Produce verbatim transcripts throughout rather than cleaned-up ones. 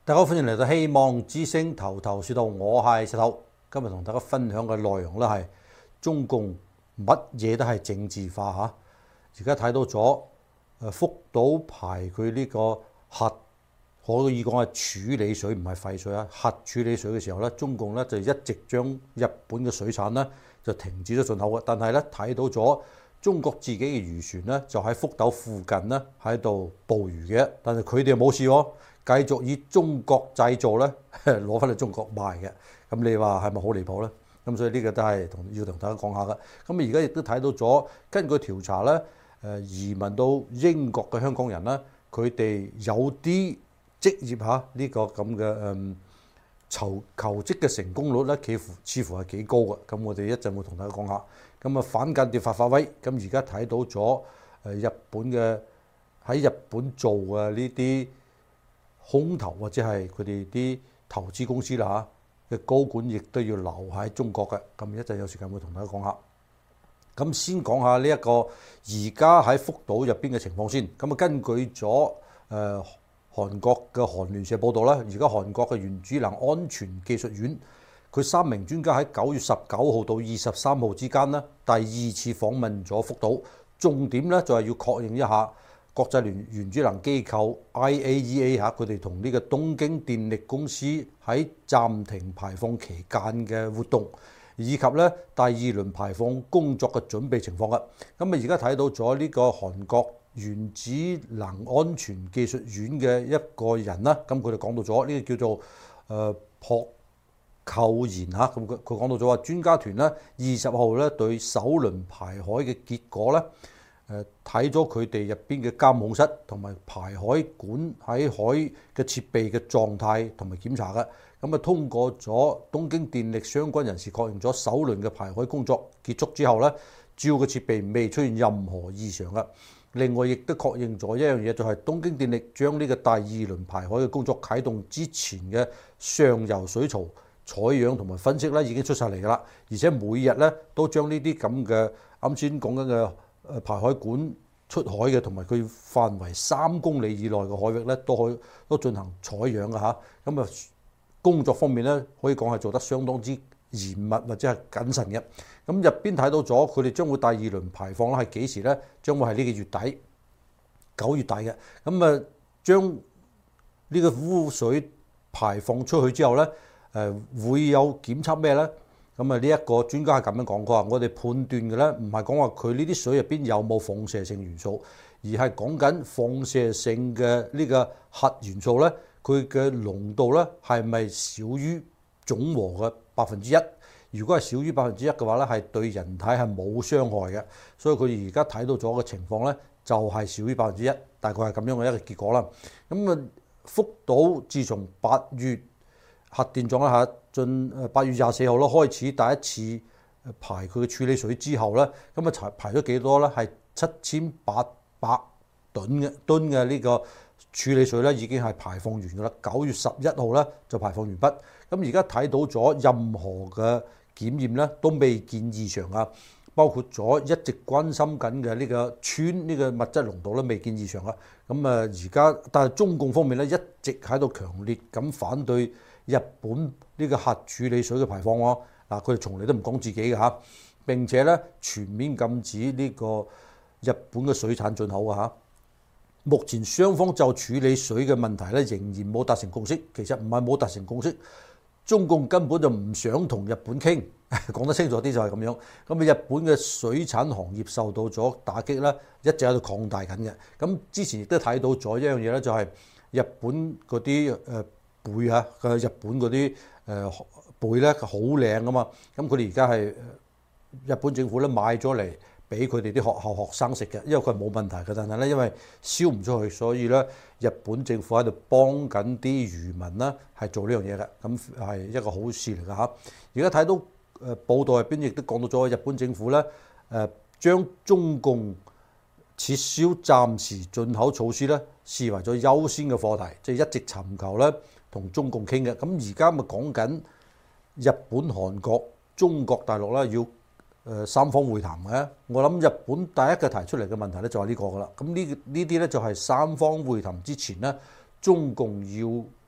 大家好，歡迎嚟到希望之聲頭頭是道，我係石頭。今日同大家分享嘅內容咧係中共乜嘢都係政治化嚇。而家睇到咗誒福島排佢呢個核，可以講係處理水唔係廢水啊，核處理水嘅時候咧，中共咧就一直將日本嘅水產咧就停止咗進口嘅。但係咧睇到咗中國自己嘅漁船咧就喺福島附近咧喺度捕魚嘅，但係佢哋冇事喎。繼續以中國製造咧攞翻嚟中國賣嘅，咁你話係咪好離譜咧？咁所以呢個都係同要同大家講下嘅。咁而家亦都睇到咗，根據調查咧，誒移民到英國嘅香港人咧，佢哋有啲職業嚇呢個咁嘅誒求求職嘅成功率咧，似乎似乎係幾高嘅。咁我哋一陣會同大家講下。咁啊反間諜法發威，咁而家睇到咗誒日本嘅喺日本做嘅呢啲空投或者係佢哋啲投資公司啦嚇嘅高管，亦都要留喺中國嘅。咁一陣有時間會同大家講下。咁先講下呢一個而家喺福島入邊嘅情況先。咁啊根據咗誒、呃、韓國嘅韓聯社報道啦，而家韓國嘅原子能安全技術院，佢三名專家喺九月十九號到二十三號之間呢，第二次訪問咗福島，重點咧就係要確認一下國際原原子能機構 I A E A 嚇，佢哋同呢個東京電力公司喺暫停排放期間嘅活動，以及咧第二輪排放工作嘅準備情況嘅。咁啊，而家睇到咗呢個韓國原子能安全技術院嘅一個人啦，咁佢哋講到咗呢個叫做誒朴寇賢嚇，咁佢佢講到咗話專家團咧二十號咧對首輪排海嘅結果咧。誒睇咗佢哋入邊嘅監控室同埋排海管喺海嘅設備嘅狀態同埋檢查嘅，咁啊通過咗東京電力相關人士確認咗首輪嘅排海工作結束之後咧，主要嘅設備未出現任何異常嘅。另外亦都確認咗一樣嘢，就係東京電力將呢個第二輪排海嘅工作啟動之前嘅上游水槽採樣同埋分析咧已經出晒嚟㗎啦，而且每日咧都將呢啲咁嘅啱先講緊嘅誒排海管出海嘅，同埋佢範圍三公里以內嘅海域咧，都可以都進行採樣嘅嚇。咁啊，工作方面咧，可以講係做得相當之嚴密或者係謹慎嘅。咁入邊睇到咗，佢哋將會第二輪排放咧係幾時咧？將會係呢個月底，九月底嘅。咁啊，將呢個污水排放出去之後咧，誒會有檢測咩咧？咁啊，呢一個專家係咁樣講，佢話我哋判斷嘅咧，唔係講話佢呢啲水入邊有冇放射性元素，而係講緊放射性嘅呢個核元素咧，佢嘅濃度咧係咪少於總和嘅百分之一？如果係少於百分之一嘅話咧，係對人體係冇傷害嘅。所以佢而家睇到咗嘅情況咧，就係少於百分之一，大概係咁樣嘅一個結果啦。咁啊，福島自從八月核電廠一下進誒八月廿四號咯開始第一次排佢嘅處理水之後咧，咁啊排排咗幾多咧？係七千八百噸嘅噸嘅呢個處理水咧，已經係排放完㗎啦。九月十一號咧就排放完畢。咁而家睇到咗任何嘅檢驗咧都未見異常啊，包括咗一直關心緊嘅呢個氚呢個物質濃度咧未見異常啊。咁啊而家但係中共方面咧一直喺度強烈咁反對日本呢個核處理水嘅排放喎，嗱佢哋從嚟都唔講自己嘅嚇，並且咧全面禁止呢個日本嘅水產進口啊嚇。目前雙方就處理水嘅問題咧仍然冇達成共識，其實唔係冇達成共識，中共根本就唔想同日本傾，講得清楚啲就係咁樣。咁啊日本嘅水產行業受到咗打擊咧，一直喺度擴大緊嘅。咁之前亦都睇到咗一樣嘢咧，就係日本嗰啲誒貝啊，嘅日本嗰啲誒貝咧好靚啊嘛，咁佢哋而家係日本政府咧買咗嚟俾佢哋啲學校學生食嘅，因為佢係冇問題嘅，但係咧因為燒唔出去，所以咧日本政府喺度幫緊啲漁民啦，係做呢樣嘢嘅，咁係一個好事嚟㗎嚇。而家睇到誒報道入邊亦都講到咗，日本政府咧誒將中共撤銷暫時進口措施咧視為咗優先嘅課題，即係一直尋求咧同中共傾嘅。咁而家咪講緊日本、韓國、中國大陸咧要誒三方會談嘅。我諗日本第一個提出嚟嘅問題咧就係呢個㗎啦。咁呢呢啲咧就係三方會談之前咧，中共要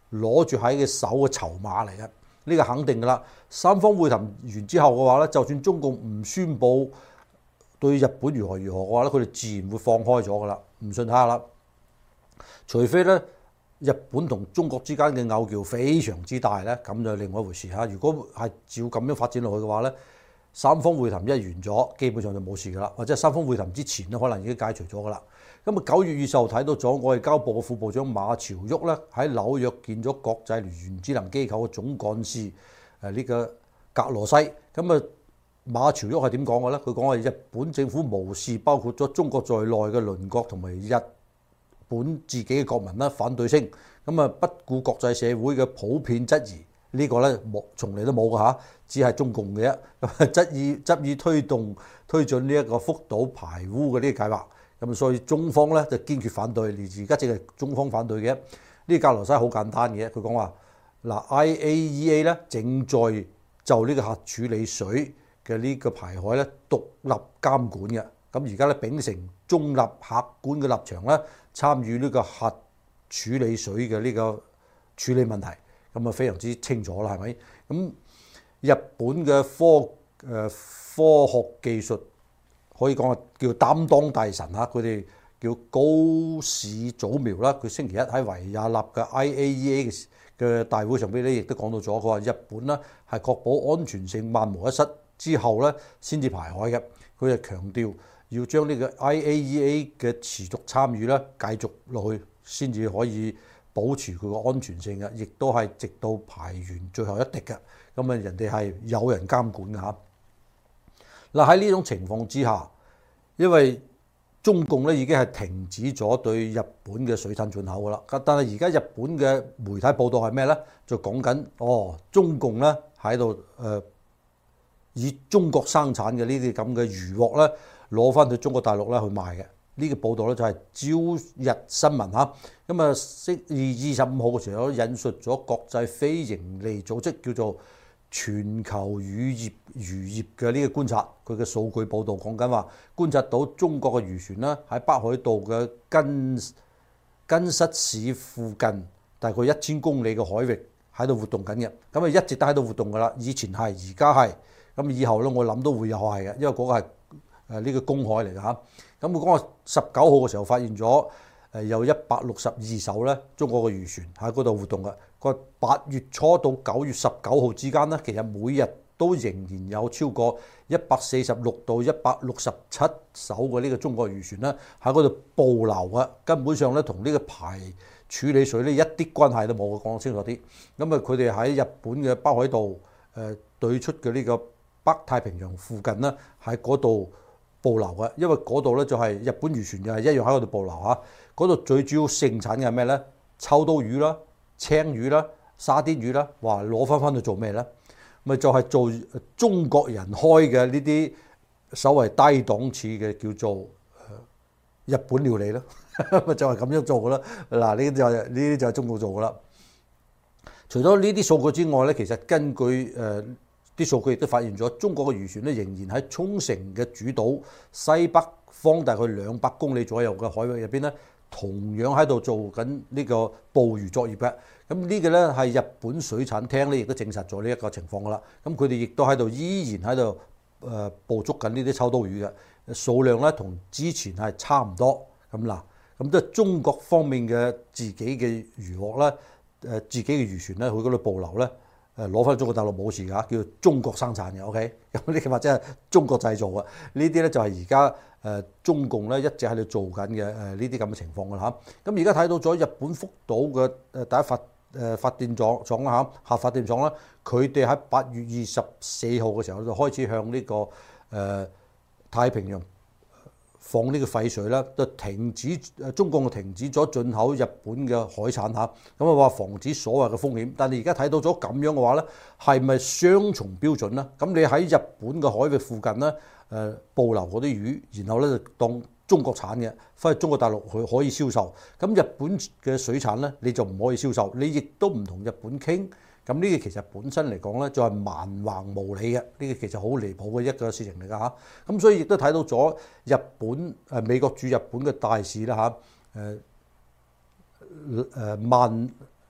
攞住喺嘅手嘅籌碼嚟嘅，呢個肯定㗎啦。三方會談完之後嘅話咧，就算中共唔宣佈對日本如何如何嘅話咧，佢哋自然會放開咗㗎啦。唔信睇下啦，除非咧日本同中國之間嘅拗撬非常之大咧，咁就另外一回事嚇。如果係照咁樣發展落去嘅話咧，三方會談一完咗，基本上就冇事㗎啦。或者三方會談之前咧，可能已經解除咗㗎啦。咁啊，九月二十號睇到咗外交部嘅副部長馬朝旭咧喺紐約見咗國際原子能機構嘅總幹事誒呢個格羅西。咁啊，馬朝旭係點講嘅咧？佢講話日本政府無視包括咗中國在內嘅鄰國同埋日本自己嘅國民啦反對聲，咁啊不顧國際社會嘅普遍質疑，這個、呢個咧冇從嚟都冇㗎嚇，只係中共嘅啫。咁質疑執意推動推進呢一個福島排污嘅呢個計劃，咁所以中方咧就堅決反對，而而家淨係中方反對嘅。呢個格羅西好簡單嘅，佢講話嗱 I A E A 咧正在就呢個核處理水嘅呢個排海咧獨立監管嘅，咁而家咧秉承中立客觀嘅立場咧，參與呢個核處理水嘅呢個處理問題，咁啊非常之清楚啦，係咪？咁日本嘅科誒科學技術可以講係叫擔當大臣嚇，佢哋叫高市早苗啦。佢星期一喺維也納嘅 I A E A 嘅大會上邊咧，亦都講到咗，佢話日本咧係確保安全性萬無一失之後咧，先至排海嘅。佢就強調要將呢個 I A E A 嘅持續參與咧繼續落去，先至可以保持佢個安全性嘅，亦都係直到排完最後一滴嘅。咁啊，人哋係有人監管嘅嚇。嗱，喺呢種情況之下，因為中共咧已經係停止咗對日本嘅水產進口㗎啦。但係而家日本嘅媒體報道係咩咧？就講緊哦，中共咧喺度誒以中國生產嘅呢啲咁嘅漁獲咧攞翻去中國大陸咧去賣嘅。呢、這個報道咧就係朝日新聞嚇。咁啊，星二二十五號嘅時候引述咗國際非營利組織叫做全球漁業漁業嘅呢個觀察，佢嘅數據報導講緊話，觀察到中國嘅漁船啦喺北海道嘅根根室市附近大概一千公里嘅海域喺度活動緊嘅，咁啊一直都喺度活動㗎啦。以前係，而家係，咁以後咧我諗都會有係嘅，因為嗰個係誒呢個公海嚟㗎嚇。咁佢講話十九號嘅時候發現咗誒有一百六十二艘咧中國嘅漁船喺嗰度活動嘅。個八月初到九月十九號之間咧，其實每日都仍然有超過一百四十六到一百六十七艘嘅呢個中國漁船咧喺嗰度捕撈嘅，根本上咧同呢個排處理水呢一啲關係都冇。講清楚啲，咁啊佢哋喺日本嘅北海道誒、呃、對出嘅呢個北太平洋附近咧喺嗰度捕撈嘅，因為嗰度咧就係日本漁船又係一樣喺嗰度捕撈嚇。嗰度最主要盛產嘅係咩咧？秋刀魚啦、青魚啦、沙甸魚啦，話攞翻翻去做咩咧？咪就係做中國人開嘅呢啲所謂低檔次嘅叫做日本料理咯，咪就係咁樣做噶啦。嗱，呢啲就係呢啲就係中國做噶啦。除咗呢啲數據之外咧，其實根據誒啲數據亦都發現咗，中國嘅漁船咧仍然喺沖繩嘅主島西北方大概兩百公里左右嘅海域入邊咧，同樣喺度做緊呢個捕魚作業嘅。咁呢個咧係日本水產廳咧亦都證實咗呢一個情況噶啦。咁佢哋亦都喺度依然喺度誒捕捉緊呢啲秋刀魚嘅數量咧，同之前係差唔多。咁嗱，咁即係中國方面嘅自己嘅漁獲咧，誒自己嘅漁船咧，去嗰度捕撈咧，誒攞翻中國大陸冇事㗎，叫做中國生產嘅。OK，咁呢個或者係中國製造嘅。呢啲咧就係而家誒中共咧一直喺度做緊嘅誒呢啲咁嘅情況㗎啦嚇。咁而家睇到咗日本福島嘅誒第一發誒發電廠廠啦嚇，核發電廠啦，佢哋喺八月二十四號嘅時候就開始向呢、這個誒、呃、太平洋放呢個廢水啦，就停止誒中共就停止咗進口日本嘅海產嚇，咁啊話防止所謂嘅風險。但係而家睇到咗咁樣嘅話咧，係咪雙重標準咧？咁你喺日本嘅海域附近咧誒捕撈嗰啲魚，然後咧就當中國產嘅，翻去中國大陸佢可以銷售。咁日本嘅水產咧，你就唔可以銷售，你亦都唔同日本傾。咁呢個其實本身嚟講咧，就係蠻橫無理嘅。呢個其實好離譜嘅一個事情嚟㗎嚇。咁所以亦都睇到咗日本誒美國駐日本嘅大使啦嚇，誒誒萬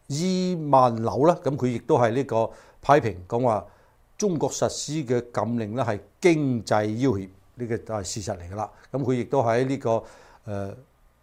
伊萬柳啦，咁佢亦都係呢個批評講話中國實施嘅禁令咧係經濟要挾，呢個就係事實嚟㗎啦。咁佢亦都喺呢個誒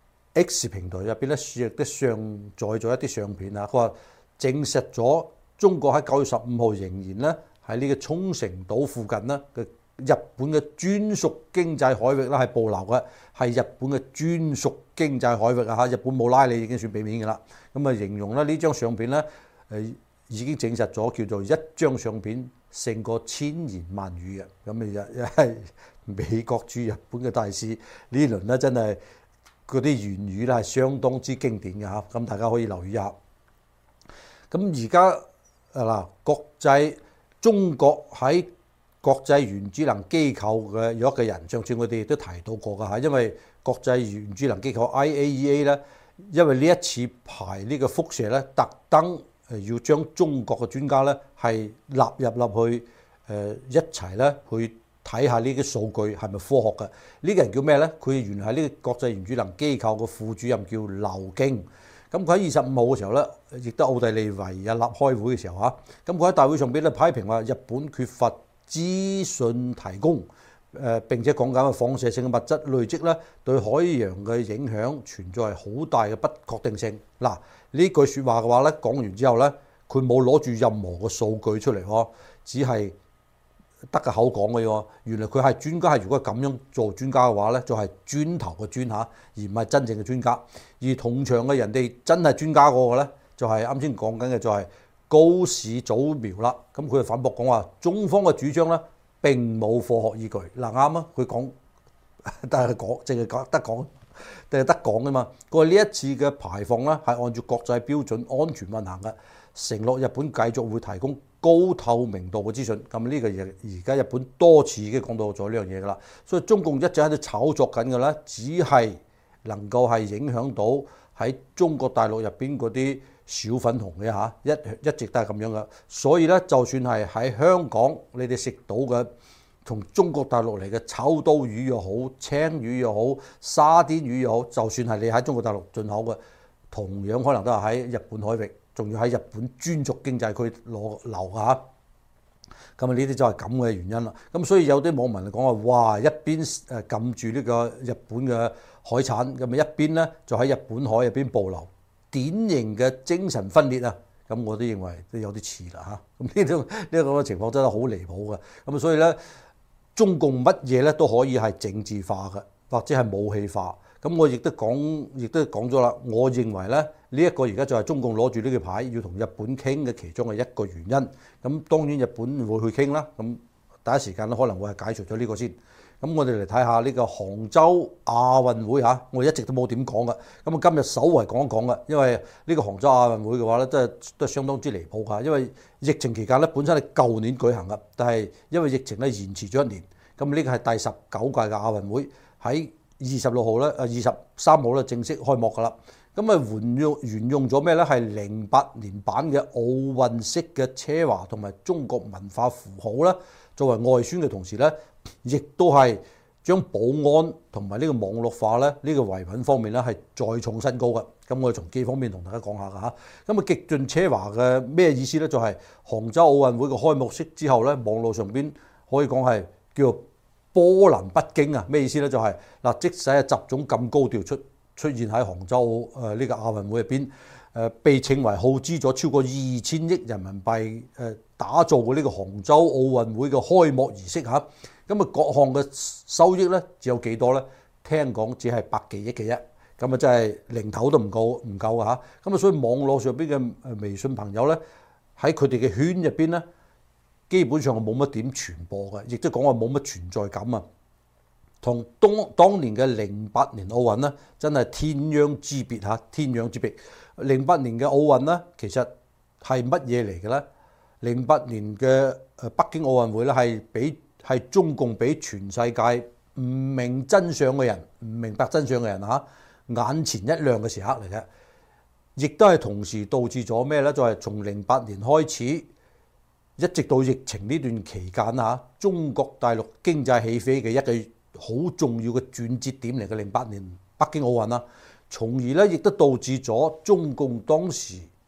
X 平台入邊咧，亦都上載咗一啲相片啊。佢話證實咗中國喺九月十五號仍然咧喺呢個沖繩島附近咧嘅日本嘅專屬經濟海域啦，係捕撈嘅，係日本嘅專屬經濟海域啊！嚇，日本冇拉你已經算俾面㗎啦。咁啊，形容咧呢張相片咧，誒已經證實咗叫做一張相片勝過千言萬語嘅。咁啊，又係美國駐日本嘅大使呢輪咧，真係嗰啲言語咧係相當之經典嘅嚇。咁大家可以留意一下。咁而家啊嗱，國際中國喺國際原子能機構嘅有一個人，上次我哋亦都提到過㗎嚇，因為國際原子能機構 I A E A 咧，因為呢一次排呢個輻射咧，特登誒要將中國嘅專家咧係納入入去誒一齊咧去睇下呢啲數據係咪科學嘅。呢個人叫咩咧？佢原來係呢個國際原子能機構嘅副主任，叫劉京。咁佢喺二十五號嘅時候咧，亦都奧地利維也納開會嘅時候嚇，咁佢喺大會上邊咧批評話日本缺乏資訊提供，誒並且講緊嘅放射性嘅物質累積咧，對海洋嘅影響存在好大嘅不確定性。嗱，呢句説話嘅話咧，講完之後咧，佢冇攞住任何嘅數據出嚟喎，只係得個口講嘅喎。原來佢係專家，係如果咁樣做專家嘅話咧，就係磚頭嘅磚嚇，而唔係真正嘅專家。而同場嘅人哋真係專家嗰個咧，就係啱先講緊嘅就係高市早苗啦。咁佢就反駁講話，中方嘅主張咧並冇科學依據。嗱啱啊，佢講，但係講淨係講得講，定係得講㗎嘛。佢話呢一次嘅排放咧係按照國際標準安全運行嘅，承諾日本繼續會提供高透明度嘅資訊。咁呢個嘢而家日本多次已經講到咗呢樣嘢㗎啦。所以中共一直喺度炒作緊嘅咧，只係能夠係影響到喺中國大陸入邊嗰啲小粉紅嘅嚇，一一直都係咁樣嘅。所以咧，就算係喺香港，你哋食到嘅從中國大陸嚟嘅秋刀魚又好、青魚又好、沙甸魚又好，就算係你喺中國大陸進口嘅，同樣可能都係喺日本海域，仲要喺日本專屬經濟區攞留嚇。咁啊，呢啲就係咁嘅原因啦。咁所以有啲網民嚟講話，哇，一邊誒撳住呢個日本嘅海產，咁啊一邊咧就喺日本海入邊捕撈，典型嘅精神分裂啊！咁我都認為都有啲似啦嚇。咁呢種呢個情況真係好離譜嘅。咁所以咧，中共乜嘢咧都可以係政治化嘅，或者係武器化。咁我亦都講，亦都講咗啦。我認為咧，呢一個而家就係中共攞住呢個牌要同日本傾嘅其中嘅一個原因。咁當然日本會去傾啦。咁第一時間咧可能會係解除咗呢個先。咁我哋嚟睇下呢個杭州亞運會嚇，我一直都冇點講嘅。咁啊今日稍為講一講嘅，因為呢個杭州亞運會嘅話咧，都係都係相當之離譜㗎。因為疫情期間咧，本身係舊年舉行嘅，但係因為疫情咧延遲咗一年。咁呢個係第十九屆嘅亞運會喺二十六號咧，啊二十三號咧正式開幕㗎啦。咁啊沿用沿用咗咩咧？係零八年版嘅奧運式嘅奢華同埋中國文化符號啦，作為外宣嘅同時咧，亦都係將保安同埋呢個網絡化咧，呢個維穩方面咧係再創新高嘅。咁我哋從幾方面同大家講下㗎嚇。咁啊極盡奢華嘅咩意思咧？就係杭州奧運會嘅開幕式之後咧，網絡上邊可以講係叫做波瀾不驚啊！咩意思咧？就係嗱，即使係習總咁高調出出現喺杭州誒呢個亞運會入邊，誒被稱為耗資咗超過二千億人民幣誒打造嘅呢個杭州奧運會嘅開幕儀式嚇，咁啊各項嘅收益咧只有幾多咧？聽講只係百幾億嘅啫，咁啊真係零頭都唔夠唔夠啊嚇！咁啊所以網絡上邊嘅誒微信朋友咧，喺佢哋嘅圈入邊咧，基本上係冇乜點傳播嘅，亦都講話冇乜存在感啊。同當當年嘅零八年奧運咧，真係天壤之別嚇，天壤之別。零八年嘅奧運咧，其實係乜嘢嚟嘅咧？零八年嘅誒北京奧運會咧，係俾係中共俾全世界唔明真相嘅人，唔明白真相嘅人嚇眼前一亮嘅時刻嚟嘅，亦都係同時導致咗咩咧？就係從零八年開始，一直到疫情呢段期間嚇，中國大陸經濟起飛嘅一個好重要嘅轉折點嚟嘅，零八年北京奧運啦，從而咧亦都導致咗中共當時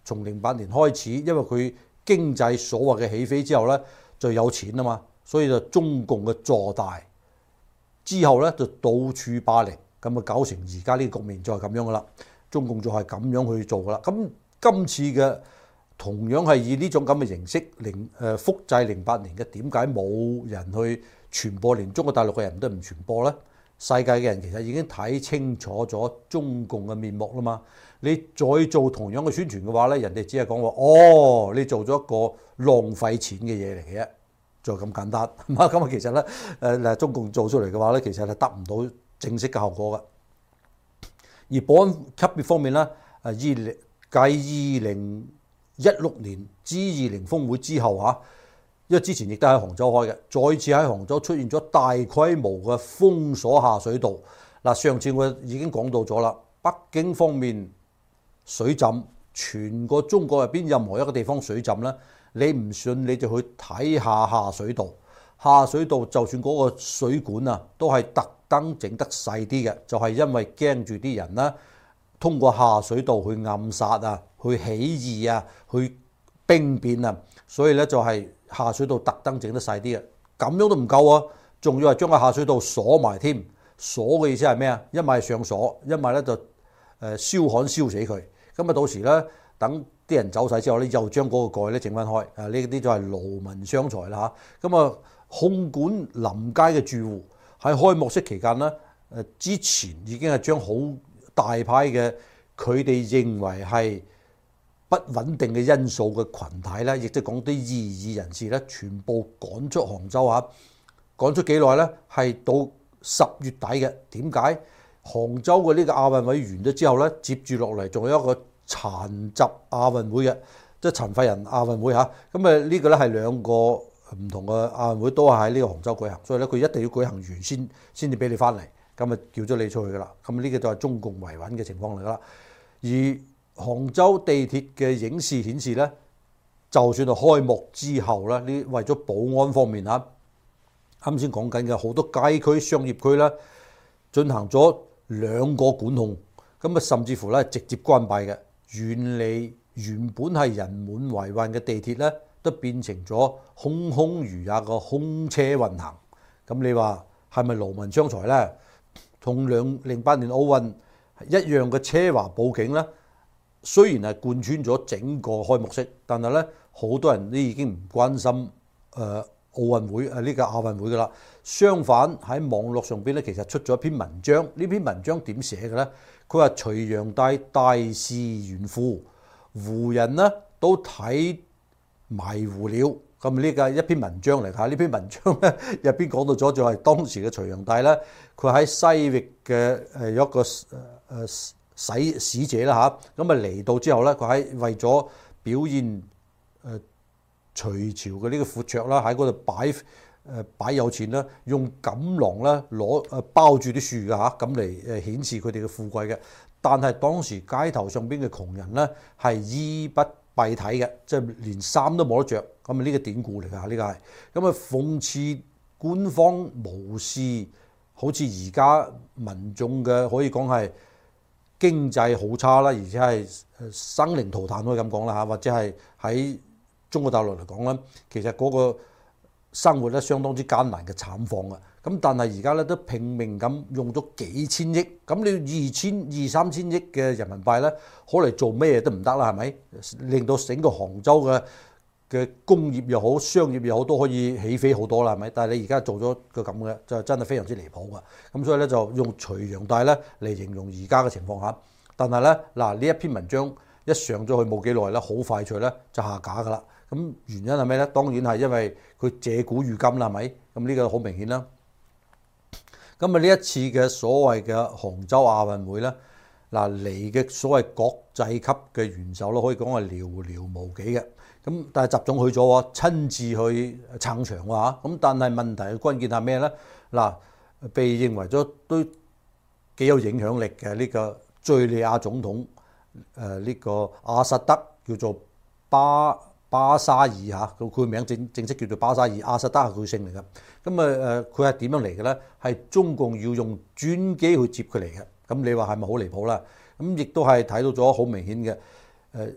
從零八年開始，因為佢經濟所謂嘅起飛之後咧，就有錢啊嘛，所以就中共嘅坐大之後咧，就到處霸凌，咁啊搞成而家呢個局面就係咁樣噶啦。中共就係咁樣去做噶啦。咁今次嘅同樣係以呢種咁嘅形式零誒複製零八年嘅，點解冇人去傳播，連中國大陸嘅人都唔傳播咧？世界嘅人其實已經睇清楚咗中共嘅面目啦嘛。你再做同樣嘅宣傳嘅話咧，人哋只係講話哦，你做咗一個浪費錢嘅嘢嚟嘅啫，就咁簡單。咁啊，其實咧誒嗱，中共做出嚟嘅話咧，其實係得唔到正式嘅效果嘅。而保安級別方面咧，誒二零繼二零一六年 G 二十峰會之後嚇。因為之前亦都喺杭州開嘅，再次喺杭州出現咗大規模嘅封鎖下水道。嗱，上次我已經講到咗啦，北京方面水浸，全個中國入邊任何一個地方水浸咧，你唔信你就去睇下下水道。下水道就算嗰個水管啊，都係特登整得細啲嘅，就係因為驚住啲人啦，通過下水道去暗殺啊，去起義啊，去兵變啊，所以咧就係下水道特登整得細啲嘅，咁樣都唔夠啊！仲要係將個下水道鎖埋添，鎖嘅意思係咩啊？一係上鎖，一係咧就誒燒焊燒死佢。咁啊到時咧等啲人走晒之後咧，又將嗰個蓋咧整翻開。啊呢啲就係勞民傷財啦嚇。咁啊控管臨街嘅住戶喺開幕式期間咧，誒之前已經係將好大派嘅佢哋認為係不穩定嘅因素嘅群體咧，亦即係講啲異議人士咧，全部趕出杭州嚇。趕出幾耐咧？係到十月底嘅。點解？杭州嘅呢個亞運會完咗之後咧，接住落嚟仲有一個殘疾亞運會嘅，即係殘廢人亞運會嚇。咁啊呢個咧係兩個唔同嘅亞運會，都係喺呢個杭州舉行，所以咧佢一定要舉行完先先至俾你翻嚟，咁啊叫咗你出去噶啦。咁呢個就係中共維穩嘅情況嚟噶啦。而杭州地鐵嘅影視顯示咧，就算係開幕之後咧，呢為咗保安方面嚇，啱先講緊嘅好多街區、商業區咧，進行咗兩個管控，咁啊甚至乎咧直接關閉嘅。原嚟原本係人滿為患嘅地鐵咧，都變成咗空空如也嘅空車運行。咁你話係咪勞民傷財咧？同兩零八年奧運一樣嘅奢華佈景咧。雖然係貫穿咗整個開幕式，但係咧好多人都已經唔關心誒、呃、奧運會誒呢、呢個亞運會㗎啦。相反喺網絡上邊咧，其實出咗一篇文章。呢篇文章點寫嘅咧？佢話隋煬帝大事玄乎，胡人呢都睇迷糊了。咁呢個一篇文章嚟㗎。呢篇文章咧入邊講到咗就係當時嘅隋煬帝咧，佢喺西域嘅誒有一個誒誒。呃使使者啦嚇，咁啊嚟到之後咧，佢喺為咗表現誒隋朝嘅呢個闊綽啦，喺嗰度擺誒擺有錢啦，用錦囊咧攞誒包住啲樹嘅嚇，咁嚟誒顯示佢哋嘅富貴嘅。但係當時街頭上邊嘅窮人咧係衣不蔽體嘅，即係連衫都冇得着。咁啊呢個典故嚟㗎，呢個係咁啊諷刺官方無視，好似而家民眾嘅可以講係。經濟好差啦，而且係生靈塗炭可以咁講啦嚇，或者係喺中國大陸嚟講咧，其實嗰個生活咧相當之艱難嘅慘況啊。咁但係而家咧都拼命咁用咗幾千億，咁你二千二三千億嘅人民幣咧，攞嚟做咩都唔得啦，係咪？令到整個杭州嘅嘅工業又好，商業又好，都可以起飛好多啦，係咪？但係你而家做咗個咁嘅，就真係非常之離譜㗎。咁所以咧就用隋煬帝咧嚟形容而家嘅情況下。但係咧嗱呢一篇文章一上咗去冇幾耐咧，好快脆咧就下架㗎啦。咁原因係咩咧？當然係因為佢借古喻今啦，係咪？咁呢個好明顯啦。咁啊呢一次嘅所謂嘅杭州亞運會咧，嗱嚟嘅所謂國際級嘅元首咯，可以講係寥寥無幾嘅。咁但係習總去咗喎，親自去撐場喎。咁但係問題嘅關鍵係咩咧？嗱，被認為咗都幾有影響力嘅呢個敍利亞總統誒呢個阿薩德，叫做巴巴沙爾嚇，佢佢名正正式叫做巴沙爾，阿薩德係佢姓嚟嘅。咁啊誒，佢係點樣嚟嘅咧？係中共要用專機去接佢嚟嘅。咁你話係咪好離譜啦？咁亦都係睇到咗好明顯嘅誒。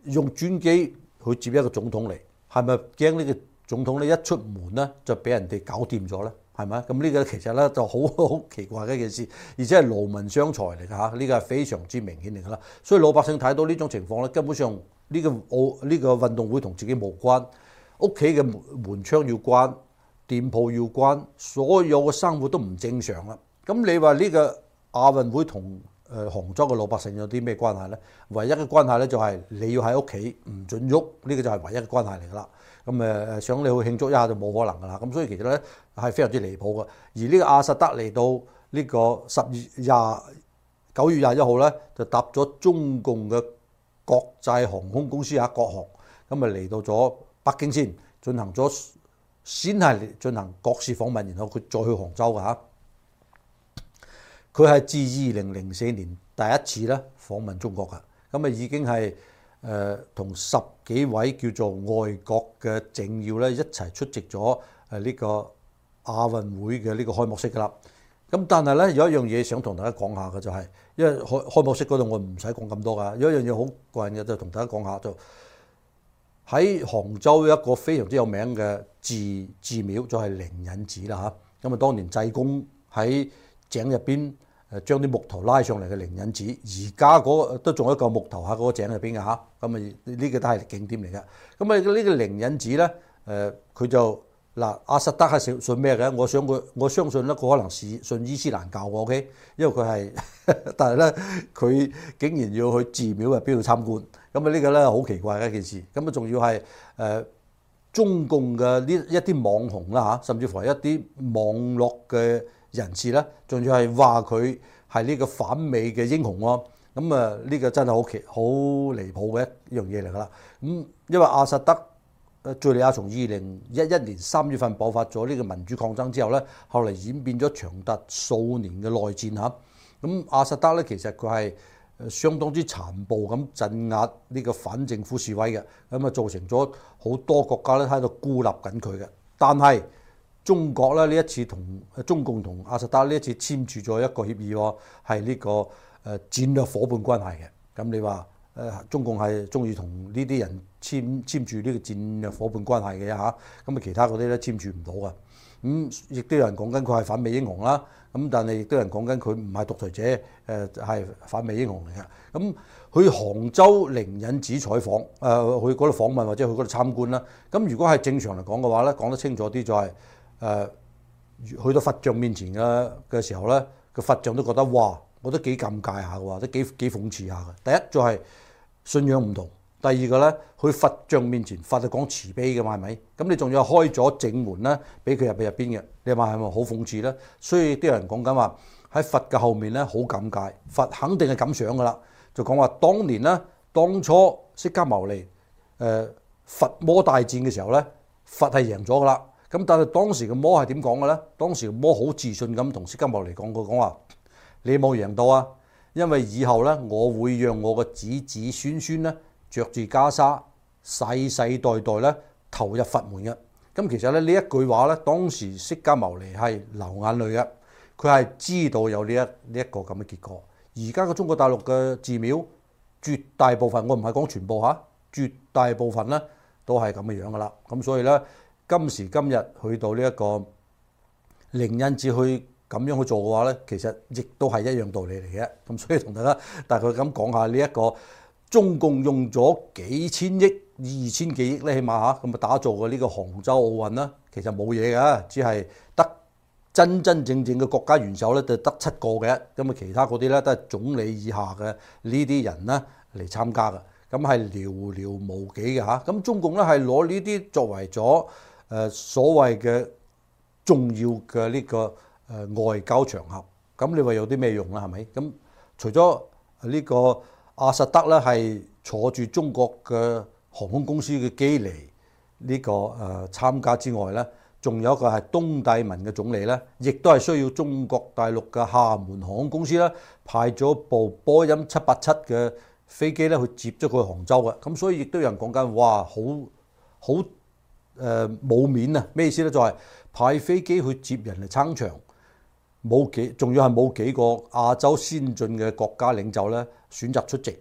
用專機去接一個總統嚟，係咪驚呢個總統咧一出門咧就俾人哋搞掂咗咧？係咪？咁呢個其實咧就好好奇怪嘅一件事，而且係勞民傷財嚟㗎嚇，呢個係非常之明顯嚟㗎啦。所以老百姓睇到呢種情況咧，根本上呢個奧呢個運動會同自己無關，屋企嘅門窗要關，店鋪要關，所有嘅生活都唔正常啦。咁你話呢個亞運會同誒杭州嘅老百姓有啲咩關係咧？唯一嘅關係咧就係你要喺屋企唔準喐，呢個就係唯一嘅關係嚟㗎啦。咁誒想你去慶祝一下就冇可能㗎啦。咁所以其實咧係非常之離譜嘅。而呢個阿薩德嚟到呢個十月廿九月廿一號咧，就搭咗中共嘅國際航空公司啊國航，咁啊嚟到咗北京先進行咗先係進行國事訪問，然後佢再去杭州㗎嚇。佢係自二零零四年第一次咧訪問中國㗎，咁啊已經係誒同十幾位叫做外國嘅政要咧一齊出席咗誒呢個亞運會嘅呢個開幕式㗎啦。咁但係咧有一樣嘢想同大家講下嘅就係、是，因為開開幕式嗰度我唔使講咁多㗎，有一樣嘢好過癮嘅就同大家講下，就喺杭州一個非常之有名嘅寺寺廟就係靈隱寺啦嚇。咁啊當年濟公喺井入邊誒將啲木頭拉上嚟嘅靈隱寺，而家嗰都仲有一嚿木頭喺嗰個井入邊嘅嚇，咁啊呢個都係景點嚟嘅。咁啊呢個靈隱寺咧，誒、呃、佢就嗱阿薩德係信信咩嘅？我想佢我相信咧，佢可能係信伊斯蘭教嘅 ，OK？因為佢係，但係咧佢竟然要去寺廟入邊度參觀，咁啊呢個咧好奇怪嘅一件事。咁啊仲要係誒、呃、中共嘅呢一啲網紅啦嚇，甚至乎係一啲網絡嘅人士咧，仲要係話佢係呢個反美嘅英雄喎，咁啊呢個真係好奇好離譜嘅一樣嘢嚟㗎啦。咁因為阿薩德誒敍利亞從二零一一年三月份爆發咗呢個民主抗爭之後咧，後嚟演變咗長達數年嘅內戰嚇。咁阿薩德咧其實佢係誒相當之殘暴咁鎮壓呢個反政府示威嘅，咁啊造成咗好多國家咧喺度孤立緊佢嘅，但係中國咧呢一次同中共同阿薩德呢一次簽署咗一個協議喎，係呢個誒戰略伙伴關係嘅。咁你話誒中共係中意同呢啲人簽簽署呢個戰略伙伴關係嘅嚇，咁啊其他嗰啲咧簽署唔到嘅。咁亦都有人講緊佢係反美英雄啦，咁但係亦都有人講緊佢唔係獨裁者，誒係反美英雄嚟嘅。咁去杭州靈隱寺採訪，誒去嗰度訪問或者去嗰度參觀啦。咁如果係正常嚟講嘅話咧，講得清楚啲就係、是。誒、呃、去到佛像面前嘅嘅時候咧，個佛像都覺得哇，我都幾尷尬下嘅喎，都幾幾諷刺下嘅。第一就係信仰唔同，第二個咧，去佛像面前，佛係講慈悲嘅嘛，係咪？咁你仲要開咗正門咧，俾佢入去入邊嘅，你話係咪好諷刺咧？所以啲人講緊話喺佛嘅後面咧，好尷尬，佛肯定係咁想嘅啦。就講話當年咧，當初釋迦牟尼誒、呃、佛魔大戰嘅時候咧，佛係贏咗嘅啦。咁但係當時嘅魔係點講嘅咧？當時嘅魔好自信咁同釋迦牟尼講過，講話你冇贏到啊！因為以後咧，我會讓我個子子孫孫咧着住袈裟，世世代代咧投入佛門嘅。咁其實咧呢一句話咧，當時釋迦牟尼係流眼淚嘅，佢係知道有呢一呢一個咁嘅結果。而家嘅中國大陸嘅寺廟，絕大部分我唔係講全部嚇，絕大部分咧都係咁嘅樣噶啦。咁所以咧。今時今日去到呢一個靈隱寺去咁樣去做嘅話咧，其實亦都係一樣道理嚟嘅。咁所以同大家大概咁講下呢一個中共用咗幾千億、二千幾億咧，起碼嚇咁啊打造嘅呢個杭州奧運啦，其實冇嘢㗎，只係得真真正正嘅國家元首咧，就得七個嘅。咁啊，其他嗰啲咧都係總理以下嘅呢啲人咧嚟參加嘅，咁係寥寥無幾嘅嚇。咁中共咧係攞呢啲作為咗。誒所謂嘅重要嘅呢個誒外交場合，咁你話有啲咩用啦？係咪？咁除咗呢個阿薩德咧係坐住中國嘅航空公司嘅機嚟呢個誒參加之外咧，仲有一個係東帝汶嘅總理咧，亦都係需要中國大陸嘅廈門航空公司咧派咗部波音七八七嘅飛機咧去接咗佢去杭州嘅。咁所以亦都有人講緊，哇，好好。誒冇、呃、面啊！咩意思咧？就係、是、派飛機去接人嚟撐場，冇幾，仲要係冇幾個亞洲先進嘅國家領袖咧選擇出席，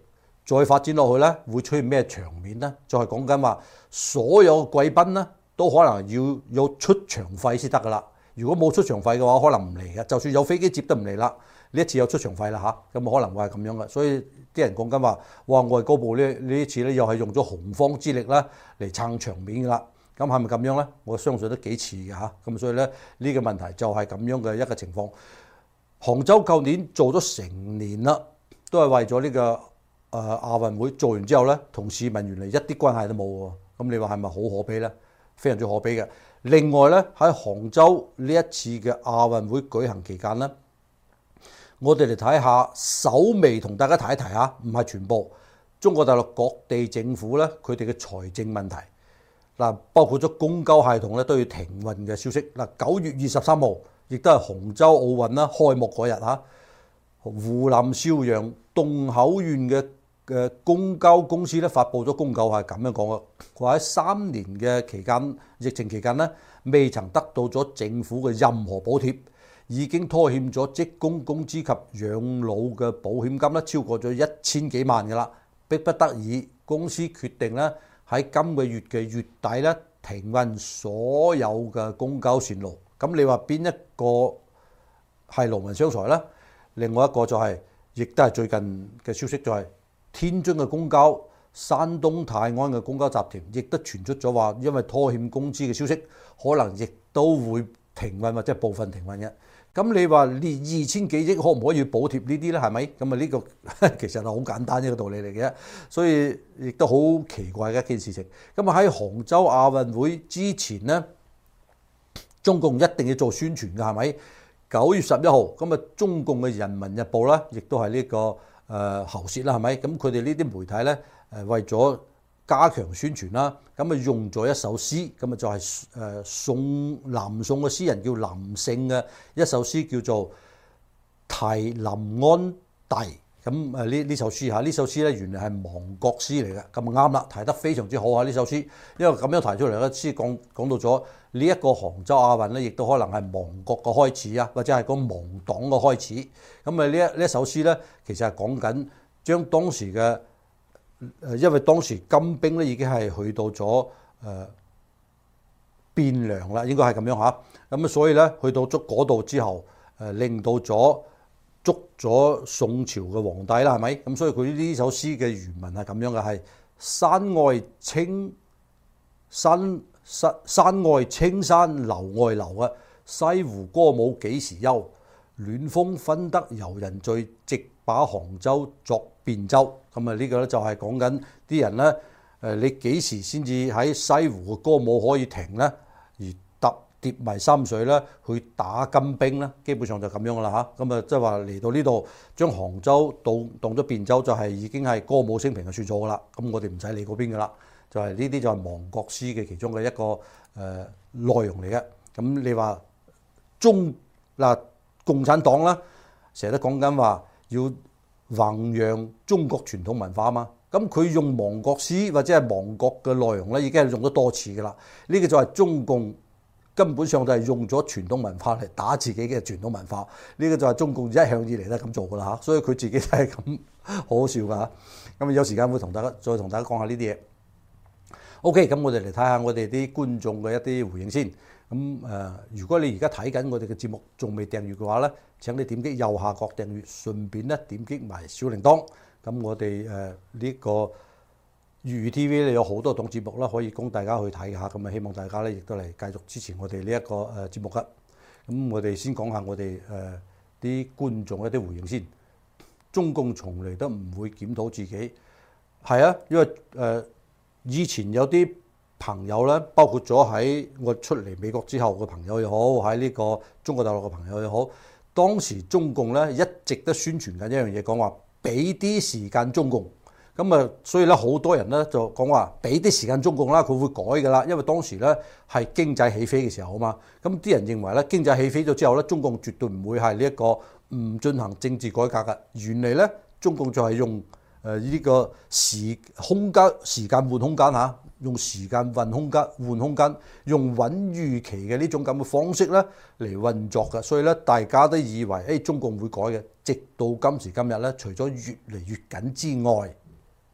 再發展落去咧，會出現咩場面咧？就係講緊話，所有貴賓咧都可能要有出場費先得噶啦。如果冇出場費嘅話，可能唔嚟嘅。就算有飛機接都唔嚟啦。呢一次有出場費啦嚇，咁可能會係咁樣嘅。所以啲人講緊話，哇！外交部呢呢一次咧又係用咗洪荒之力啦嚟撐場面噶啦。咁係咪咁樣咧？我相信都幾似嘅嚇。咁所以咧呢個問題就係咁樣嘅一個情況。杭州舊年做咗成年啦，都係為咗呢個誒亞運會做完之後咧，同市民原來一啲關係都冇喎。咁你話係咪好可悲咧？非常之可悲嘅。另外咧喺杭州呢一次嘅亞運會舉行期間咧，我哋嚟睇下，稍微同大家提一提下，唔係全部。中國大陸各地政府咧，佢哋嘅財政問題嗱，包括咗公交系統咧都要停運嘅消息嗱。九月二十三號，亦都係杭州奧運啦開幕嗰日嚇，湖南邵陽洞口縣嘅嘅公交公司咧發布咗公告，係咁樣講嘅，佢話喺三年嘅期間，疫情期間咧，未曾得到咗政府嘅任何補貼。已經拖欠咗職工工資及養老嘅保險金咧，超過咗一千幾萬㗎啦，迫不得已，公司決定咧喺今個月嘅月底咧停運所有嘅公交線路。咁你話邊一個係勞民傷財咧？另外一個就係、是，亦都係最近嘅消息就係、是、天津嘅公交、山東泰安嘅公交集團，亦都傳出咗話，因為拖欠工資嘅消息，可能亦都會停運或者部分停運嘅。咁你話呢二千幾億可唔可以補貼呢啲咧？係咪？咁啊呢個其實係好簡單一個道理嚟嘅，所以亦都好奇怪嘅一件事情。咁啊喺杭州亞運會之前咧，中共一定要做宣傳嘅，係咪？九月十一號，咁啊中共嘅《人民日報》啦，亦都係呢個誒喉舌啦，係咪？咁佢哋呢啲媒體咧誒為咗加強宣傳啦，咁啊用咗一首詩，咁啊就係誒宋南宋嘅詩人叫林勝嘅一首詩，叫做《題臨安帝》。咁誒呢呢首詩嚇，呢首詩咧原來係亡國詩嚟嘅，咁啱啦，提得非常之好啊！呢首詩，因為咁樣提出嚟咧，詩講講到咗呢一個杭州亞運咧，亦都可能係亡國嘅開始啊，或者係個亡黨嘅開始。咁啊呢一呢一首詩咧，其實係講緊將當時嘅誒，因為當時金兵咧已經係去到咗誒汴梁啦，應該係咁樣嚇。咁啊，所以咧去到咗嗰度之後，誒令到咗捉咗宋朝嘅皇帝啦，係咪？咁所以佢呢首詩嘅原文係咁樣嘅，係山外青山山山外青山樓外樓啊，西湖歌舞幾時休？暖風分得遊人醉，直把杭州作汴州。咁啊，呢個咧就係講緊啲人咧，誒你幾時先至喺西湖嘅歌舞可以停咧？而特跌埋心水咧，去打金兵咧，基本上就咁樣噶啦嚇。咁啊，即係話嚟到呢度，將杭州當當咗汴州，就係已經係歌舞升平嘅算數噶啦。咁我哋唔使理嗰邊噶啦，就係呢啲就係亡國詩嘅其中嘅一個誒、呃、內容嚟嘅。咁你話中嗱？共產黨啦，成日都講緊話要弘揚中國傳統文化啊嘛，咁佢用亡國詩或者係亡國嘅內容咧，已經係用咗多次噶啦。呢個就係中共根本上就係用咗傳統文化嚟打自己嘅傳統文化。呢個就係中共一向以嚟都係咁做噶啦嚇，所以佢自己都係咁好好笑噶嚇。咁有時間會同大家再同大家講下呢啲嘢。OK，咁我哋嚟睇下我哋啲觀眾嘅一啲回應先。咁誒、呃，如果你而家睇緊我哋嘅節目，仲未訂閱嘅話咧，請你點擊右下角訂閱，順便咧點擊埋小鈴鐺。咁我哋誒呢個粵語 T V 咧有好多檔節目啦，可以供大家去睇下。咁啊，希望大家咧亦都嚟繼續支持我哋呢一個誒節目噶。咁我哋先講下我哋誒啲觀眾一啲回應先。中共從嚟都唔會檢討自己，係啊，因為誒、呃、以前有啲朋友咧，包括咗喺我出嚟美國之後嘅朋友又好，喺呢個中國大陸嘅朋友又好，當時中共咧一直都宣傳緊一樣嘢，講話俾啲時間中共。咁啊，所以咧好多人咧就講話俾啲時間中共啦，佢會改噶啦，因為當時咧係經濟起飛嘅時候啊嘛。咁啲人認為咧經濟起飛咗之後咧，中共絕對唔會係呢一個唔進行政治改革嘅。原嚟咧中共就係用誒呢個時空間時間換空間嚇。用時間換空間，換空間，用穩預期嘅呢種咁嘅方式咧嚟運作嘅，所以咧大家都以為誒中共會改嘅，直到今時今日咧，除咗越嚟越緊之外，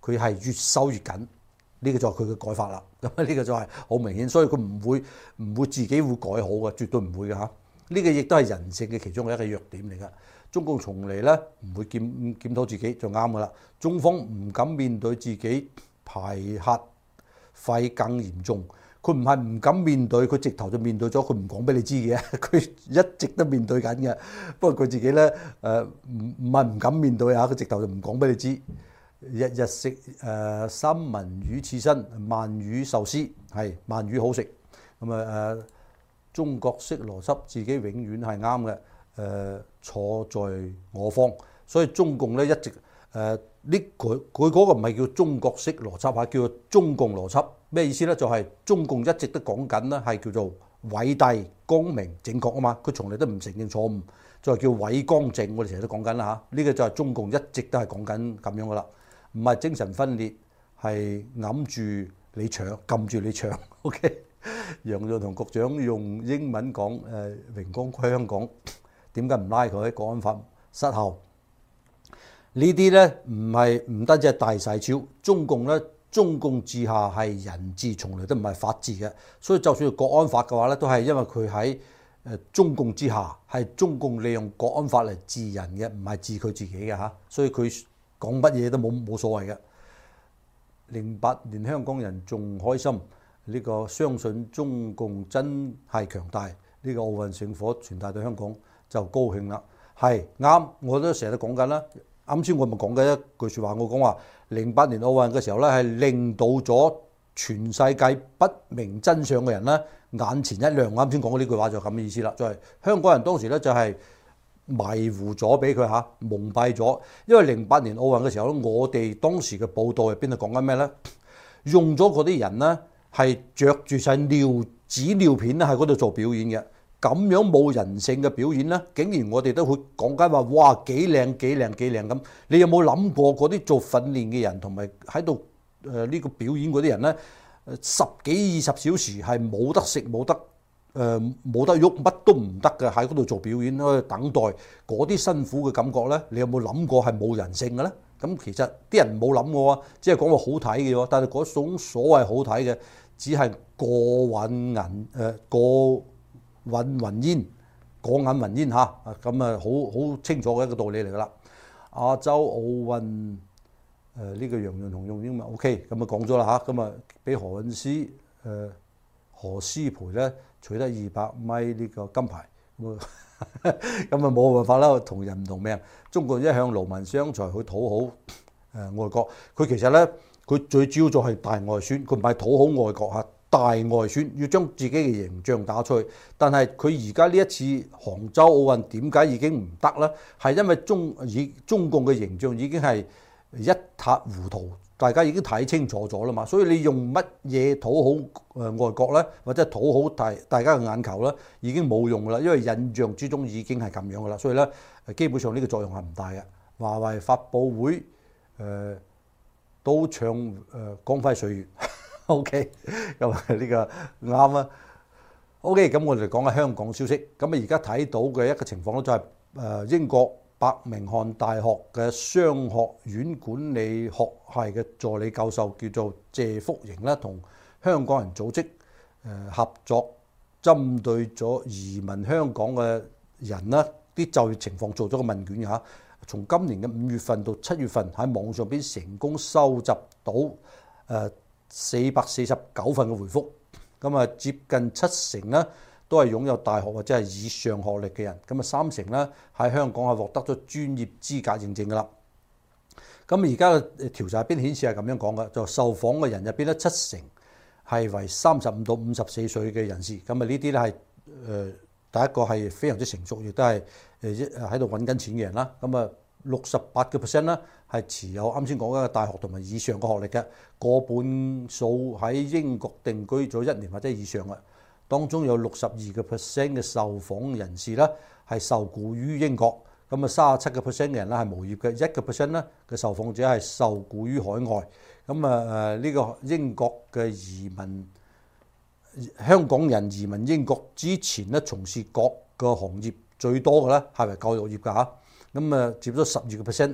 佢係越收越緊，呢、這個就係佢嘅改法啦。咁呢個就係好明顯，所以佢唔會唔會自己會改好嘅，絕對唔會嘅嚇。呢、這個亦都係人性嘅其中一個弱點嚟㗎。中共從嚟咧唔會檢檢討自己就啱㗎啦。中方唔敢面對自己排核廢更嚴重，佢唔係唔敢面對，佢直頭就面對咗，佢唔講俾你知嘅，佢一直都面對緊嘅。不過佢自己咧誒唔唔係唔敢面對啊，佢直頭就唔講俾你知。日日食誒、呃、三文魚刺身、鰻魚壽司，係鰻魚好食。咁啊誒，中國式邏輯，自己永遠係啱嘅。誒、呃、錯在我方，所以中共咧一直誒呢佢佢嗰個唔係叫中國式邏輯，係叫做中共邏輯。咩意思咧？就係、是、中共一直都講緊咧係叫做偉大、光明、正確啊嘛。佢從嚟都唔承認錯誤，就係叫偉光正。我哋成日都講緊啦嚇，呢、這個就係中共一直都係講緊咁樣噶啦，唔係精神分裂，係揞住你腸，撳住你腸。OK， 楊潤雄局長用英文講誒、呃、榮光歸香港。點解唔拉佢？國安法失效呢啲咧，唔係唔單止係大細超，中共咧，中共治下係人治，從來都唔係法治嘅。所以就算國安法嘅話咧，都係因為佢喺誒中共之下，係中共利用國安法嚟治人嘅，唔係治佢自己嘅嚇。所以佢講乜嘢都冇冇所謂嘅。零八年香港人仲開心，呢、這個相信中共真係強大，呢、這個奧運聖火傳達到香港。就高興啦，係啱，我都成日都講緊啦。啱先我咪講緊一句説話，我講話零八年奧運嘅時候咧，係令到咗全世界不明真相嘅人咧眼前一亮。啱先講嘅呢句話就係咁嘅意思啦，就係、是、香港人當時咧就係迷糊咗俾佢嚇蒙蔽咗，因為零八年奧運嘅時候咧，我哋當時嘅報道入邊係講緊咩咧？用咗嗰啲人咧係着住晒尿紙尿片咧喺嗰度做表演嘅。咁樣冇人性嘅表演咧，竟然我哋都會講緊話，哇幾靚幾靚幾靚咁。你有冇諗過嗰啲做訓練嘅人同埋喺度誒呢個表演嗰啲人咧？十幾二十小時係冇得食冇得誒冇得喐，乜都唔得嘅，喺嗰度做表演喺度等待嗰啲辛苦嘅感覺咧。你有冇諗過係冇人性嘅咧？咁其實啲人冇諗過啊，只係講話好睇嘅喎。但係嗰種所謂好睇嘅，只係過眼雲誒過雲雲煙，過眼雲煙嚇，咁啊好好清楚嘅一個道理嚟㗎啦。亞洲奧運誒呢、呃這個楊潤雄用英文 OK，咁啊講咗啦嚇，咁啊俾何韻詩誒、呃、何詩蓓咧取得二百米呢個金牌，咁啊咁啊冇辦法啦，同人唔同命。中國一向勞民傷財去討好誒、呃、外國，佢其實咧佢最主要就係大外宣，佢唔係討好外國嚇。大外宣要將自己嘅形象打出去，但係佢而家呢一次杭州奧運點解已經唔得呢？係因為中以中共嘅形象已經係一塌糊塗，大家已經睇清楚咗啦嘛。所以你用乜嘢討好誒外國呢？或者討好大大家嘅眼球呢？已經冇用噶啦，因為印象之中已經係咁樣噶啦。所以咧，基本上呢個作用係唔大嘅。華為發佈會誒、呃、都唱誒、呃、光輝歲月。O.K. 咁啊呢個啱啊。O.K. 咁我哋講下香港消息。咁啊而家睇到嘅一個情況咧，就係誒英國伯明翰大學嘅商學院管理學系嘅助理教授叫做謝福盈咧，同香港人組織誒合作，針對咗移民香港嘅人咧啲就業情況做咗個問卷嚇。從今年嘅五月份到七月份喺網上邊成功收集到誒。呃四百四十九份嘅回覆，咁啊接近七成咧都係擁有大學或者係以上學歷嘅人，咁啊三成咧喺香港係獲得咗專業資格認證噶啦。咁而家嘅調查入邊顯示係咁樣講嘅，就受訪嘅人入邊咧七成係為三十五到五十四歲嘅人士，咁啊呢啲咧係誒第一個係非常之成熟，亦都係誒喺度揾緊錢嘅人啦。咁啊六十八個 percent 咧係持有啱先講嘅大學同埋以上嘅學歷嘅，過半數喺英國定居咗一年或者以上嘅，當中有六十二個 percent 嘅受訪人士咧係受雇於英國，咁啊三十七個 percent 嘅人咧係無業嘅，一個 percent 咧嘅受訪者係受雇於海外，咁啊誒呢個英國嘅移民香港人移民英國之前咧從事各個行業最多嘅咧係為教育業㗎嚇。咁啊，佔咗十二個 percent，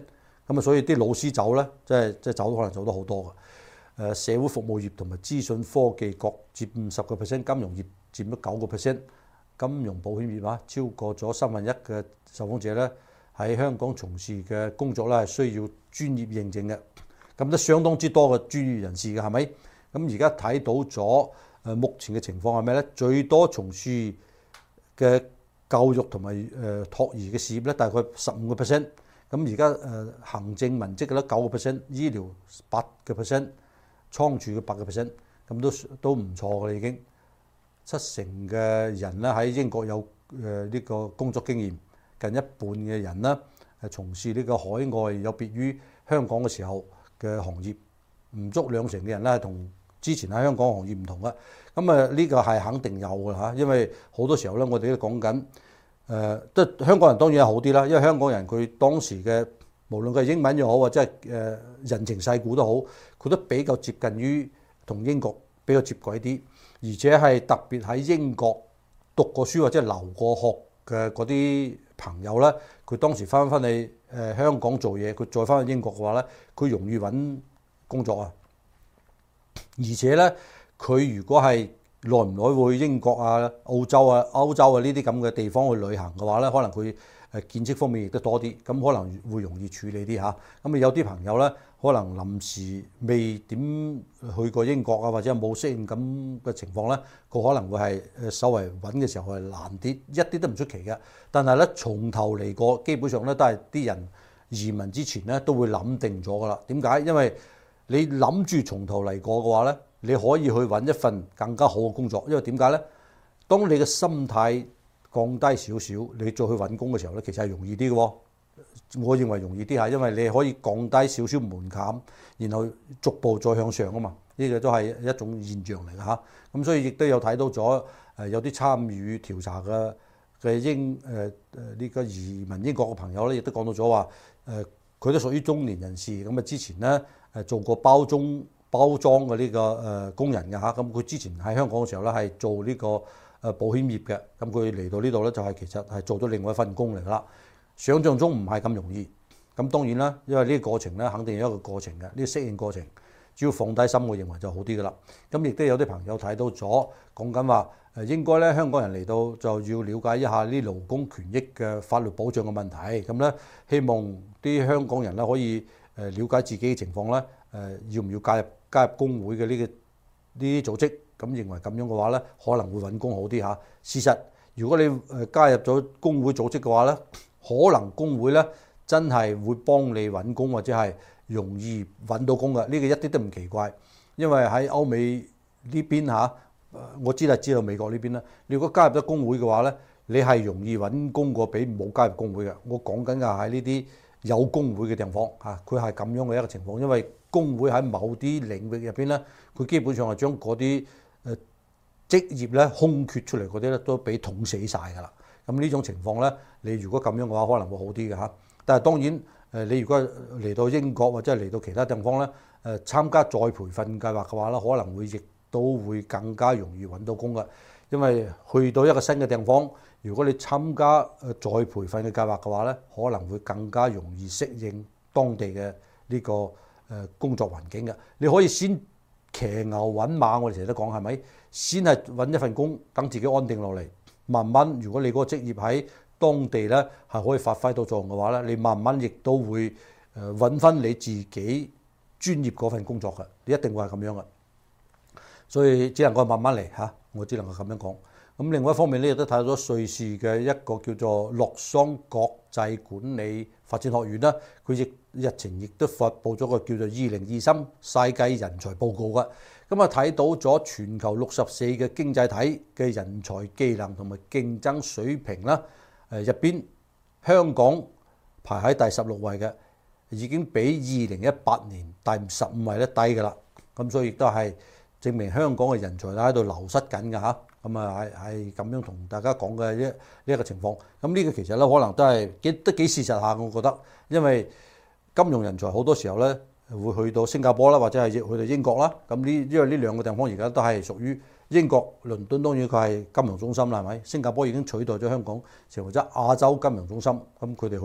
咁啊，所以啲老師走咧，即係即係走可能走得好多嘅。誒，社會服務業同埋資訊科技各佔十個 percent， 金融業佔咗九個 percent， 金融保險業啊，超過咗三分一嘅受訪者咧喺香港從事嘅工作咧係需要專業認證嘅，咁都相當之多嘅專業人士嘅，係咪？咁而家睇到咗誒目前嘅情況係咩咧？最多從事嘅教育同埋誒托兒嘅事業咧，大概十五個 percent。咁而家誒行政文職嘅咧九個 percent， 醫療八個 percent， 倉儲嘅八個 percent， 咁都都唔錯嘅啦已經。七成嘅人咧喺英國有誒呢個工作經驗，近一半嘅人咧係從事呢個海外有別於香港嘅時候嘅行業，唔足兩成嘅人咧係同之前喺香港行業唔同嘅。咁啊呢個係肯定有嘅嚇，因為好多時候咧我哋都講緊。誒，即係、呃、香港人當然係好啲啦，因為香港人佢當時嘅無論佢係英文又好，或者係誒人情世故都好，佢都比較接近於同英國比較接軌啲，而且係特別喺英國讀過書或者留過學嘅嗰啲朋友咧，佢當時翻返去誒香港做嘢，佢再翻去英國嘅話咧，佢容易揾工作啊，而且咧佢如果係耐唔耐會英國啊、澳洲啊、歐洲啊呢啲咁嘅地方去旅行嘅話咧，可能佢誒見識方面亦都多啲，咁可能會容易處理啲嚇。咁啊有啲朋友咧，可能臨時未點去過英國啊，或者冇適應咁嘅情況咧，佢可能會係誒稍為揾嘅時候係難啲，一啲都唔出奇嘅。但係咧從頭嚟過，基本上咧都係啲人移民之前咧都會諗定咗噶啦。點解？因為你諗住從頭嚟過嘅話咧，你可以去揾一份更加好嘅工作，因為點解呢？當你嘅心態降低少少，你再去揾工嘅時候咧，其實係容易啲嘅喎。我認為容易啲嚇，因為你可以降低少少門檻，然後逐步再向上啊嘛。呢個都係一種現象嚟嘅嚇。咁所以亦都有睇到咗誒有啲參與調查嘅嘅英誒誒呢個移民英國嘅朋友咧，亦都講到咗話誒，佢都屬於中年人士。咁啊之前咧誒做過包中。包裝嘅呢個誒工人嘅嚇，咁佢之前喺香港嘅時候咧係做呢個誒保險業嘅，咁佢嚟到呢度咧就係其實係做咗另外一份工嚟啦。想像中唔係咁容易，咁當然啦，因為呢個過程咧肯定有一個過程嘅，呢個適應過程，只要放低心，我認為就好啲噶啦。咁亦都有啲朋友睇到咗講緊話誒，應該咧香港人嚟到就要了解一下呢勞工權益嘅法律保障嘅問題，咁咧希望啲香港人咧可以誒了解自己嘅情況咧，誒要唔要加入加入工會嘅呢個呢啲組織，咁認為咁樣嘅話咧，可能會揾工好啲嚇。事實如果你誒加入咗工會組織嘅話咧，可能工會咧真係會幫你揾工或者係容易揾到工嘅，呢個一啲都唔奇怪。因為喺歐美呢邊嚇，我知係知道美國呢邊啦。你如果加入咗工會嘅話咧，你係容易揾工過比冇加入工會嘅。我講緊嘅係呢啲有工會嘅地方嚇，佢係咁樣嘅一個情況，因為工會喺某啲領域入邊咧，佢基本上係將嗰啲誒職業咧空缺出嚟嗰啲咧都俾捅死晒㗎啦。咁呢種情況咧，你如果咁樣嘅話，可能會好啲嘅嚇。但係當然誒，你如果嚟到英國或者係嚟到其他地方咧，誒參加再培訓計劃嘅話咧，可能會亦都會更加容易揾到工嘅。因為去到一個新嘅地方，如果你參加誒再培訓嘅計劃嘅話咧，可能會更加容易適應當地嘅呢個誒工作環境嘅。你可以先騎牛揾馬，我哋成日都講係咪？先係揾一份工，等自己安定落嚟，慢慢如果你嗰個職業喺當地咧係可以發揮到作用嘅話咧，你慢慢亦都會誒揾翻你自己專業嗰份工作嘅，你一定會係咁樣嘅。所以只能夠慢慢嚟嚇，我只能夠咁樣講。咁另外一方面咧，亦都睇到咗瑞士嘅一個叫做洛桑國際管理發展學院啦，佢亦日前亦都發布咗個叫做二零二三世界人才報告嘅。咁啊睇到咗全球六十四個經濟體嘅人才技能同埋競爭水平啦，誒入邊香港排喺第十六位嘅，已經比二零一八年第十五位咧低㗎啦。咁所以亦都係證明香港嘅人才喺度流失緊㗎嚇。咁啊係係咁樣同大家講嘅呢呢一個情況。咁呢個其實咧可能都係幾都幾事實下，我覺得，因為金融人才好多時候咧會去到新加坡啦，或者係去到英國啦。咁呢因為呢兩個地方而家都係屬於英國倫敦，當然佢係金融中心啦，係咪？新加坡已經取代咗香港成為咗亞洲金融中心。咁佢哋去過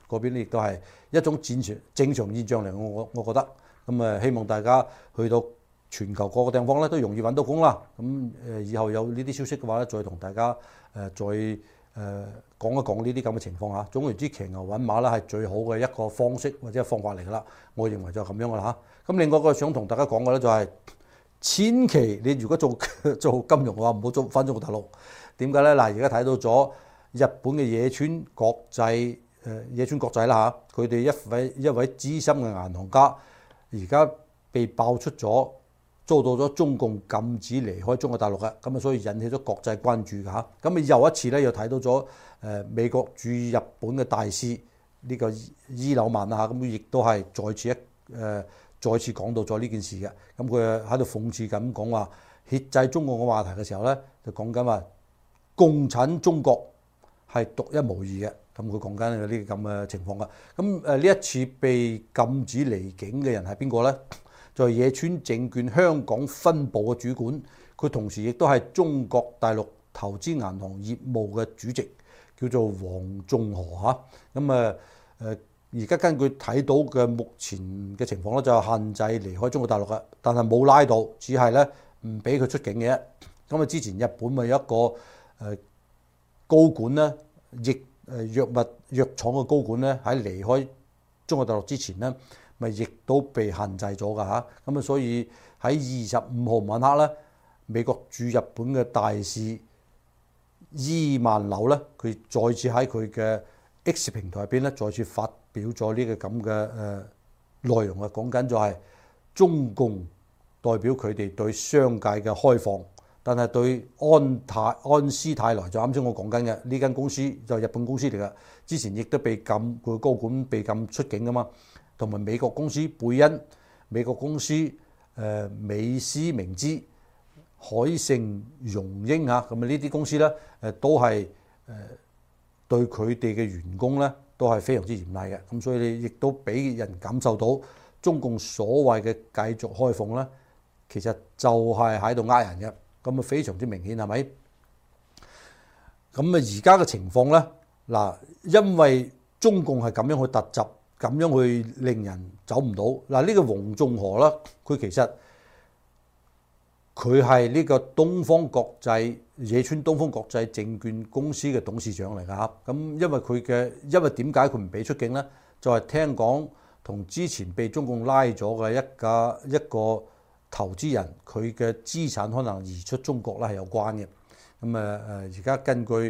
嗰邊亦都係一種正常正常現象嚟，我我覺得。咁誒希望大家去到全球各個地方咧都容易揾到工啦。咁誒以後有呢啲消息嘅話咧，再同大家誒再誒講一講呢啲咁嘅情況嚇。總言之，騎牛揾馬啦係最好嘅一個方式或者方法嚟㗎啦。我認為就係咁樣㗎啦嚇。咁另外一個想同大家講嘅咧就係、是。千祈你如果做做金融嘅話，唔好做翻中國大陸。點解咧？嗱，而家睇到咗日本嘅野村國際誒野村國際啦嚇，佢哋一位一位資深嘅銀行家，而家被爆出咗遭到咗中共禁止離開中國大陸嘅，咁啊所以引起咗國際關注㗎嚇。咁啊又一次咧又睇到咗誒美國駐日本嘅大使呢個伊柳萬啊嚇，咁亦都係再次一誒。再次講到咗呢件事嘅，咁佢喺度諷刺咁講話遏制中國嘅話題嘅時候咧，就講緊話共產中國係獨一無二嘅，咁佢講緊呢啲咁嘅情況㗎。咁誒呢一次被禁止離境嘅人係邊個咧？就係野村證券香港分部嘅主管，佢同時亦都係中國大陸投資銀行業務嘅主席，叫做黃仲河嚇。咁誒誒。而家根據睇到嘅目前嘅情況咧，就係限制離開中國大陸嘅，但係冇拉到，只係咧唔俾佢出境嘅。咁啊，之前日本咪有一個誒高管咧，亦誒藥物藥廠嘅高管咧，喺離開中國大陸之前咧，咪亦都被限制咗㗎嚇。咁啊，所以喺二十五號晚黑咧，美國駐日本嘅大使伊萬柳咧，佢再次喺佢嘅 X 平台入邊咧，再次發表咗呢個咁嘅誒內容啊，講緊就係中共代表佢哋對商界嘅開放，但係對安泰安師太來就啱先我講緊嘅呢間公司就係日本公司嚟㗎，之前亦都被禁，佢高管被禁出境㗎嘛，同埋美國公司貝恩、美國公司誒、呃、美思明知、海盛榮英啊，咁啊呢啲公司咧誒都係誒。呃對佢哋嘅員工咧都係非常之嚴厲嘅，咁所以你亦都俾人感受到中共所謂嘅繼續開放咧，其實就係喺度呃人嘅，咁啊非常之明顯係咪？咁啊而家嘅情況咧，嗱，因為中共係咁樣去突襲，咁樣去令人走唔到。嗱，呢個黃仲河啦，佢其實佢係呢個東方國際野村東方國際證券公司嘅董事長嚟㗎嚇，咁因為佢嘅因為點解佢唔俾出境咧？就係、是、聽講同之前被中共拉咗嘅一家一個投資人，佢嘅資產可能移出中國啦係有關嘅。咁誒誒，而家根據誒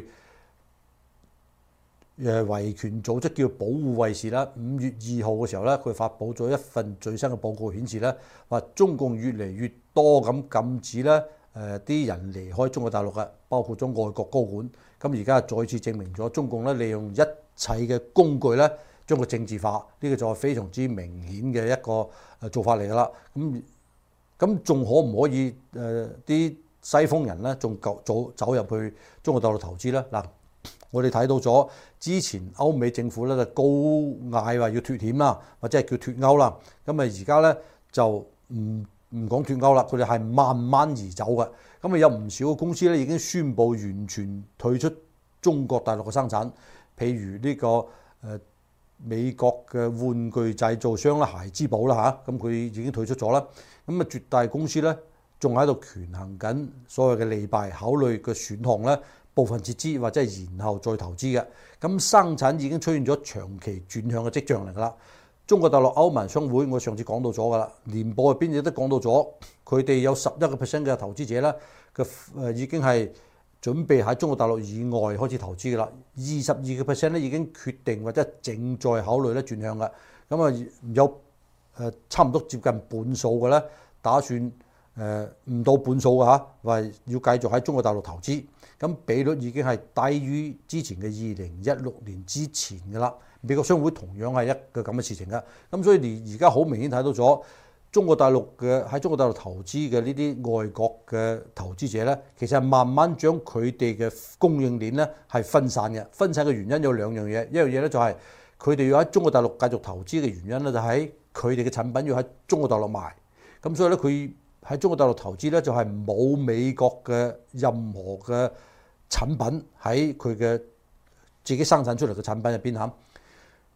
維權組織叫保護衛士啦，五月二號嘅時候咧，佢發布咗一份最新嘅報告，顯示咧話中共越嚟越多咁禁止咧誒啲人離開中國大陸嘅，包括咗外國高管。咁而家再次證明咗中共咧利用一切嘅工具咧將佢政治化，呢、這個就係非常之明顯嘅一個誒做法嚟㗎啦。咁咁仲可唔可以誒啲、呃、西方人咧仲走走走入去中國大陸投資咧？嗱，我哋睇到咗之前歐美政府咧就高嗌話要脫險啦，或者係叫脫歐啦。咁啊而家咧就唔唔講脫歐啦，佢哋係慢慢移走嘅。咁啊有唔少嘅公司咧已經宣布完全退出中國大陸嘅生產，譬如呢、這個誒、呃、美國嘅玩具製造商啦，孩之寶啦嚇，咁佢已經退出咗啦。咁啊絕大公司咧仲喺度權衡緊所謂嘅利弊，考慮嘅選項咧部分撤資或者係延後再投資嘅。咁生產已經出現咗長期轉向嘅跡象嚟㗎啦。中國大陸歐盟商會，我上次講到咗㗎啦，年報入邊亦都講到咗，佢哋有十一個 percent 嘅投資者咧，嘅誒已經係準備喺中國大陸以外開始投資㗎啦。二十二個 percent 咧已經決定或者正在考慮咧轉向㗎。咁啊有誒差唔多接近半數嘅咧，打算誒唔到半數嘅嚇，話要繼續喺中國大陸投資。咁比率已經係低於之前嘅二零一六年之前㗎啦。美國商會同樣係一個咁嘅事情㗎，咁所以而而家好明顯睇到咗中國大陸嘅喺中國大陸投資嘅呢啲外國嘅投資者咧，其實係慢慢將佢哋嘅供應鏈咧係分散嘅。分散嘅原因有兩樣嘢，一樣嘢咧就係佢哋要喺中國大陸繼續投資嘅原因咧，就喺佢哋嘅產品要喺中國大陸賣。咁所以咧佢喺中國大陸投資咧就係冇美國嘅任何嘅產品喺佢嘅自己生產出嚟嘅產品入邊嚇。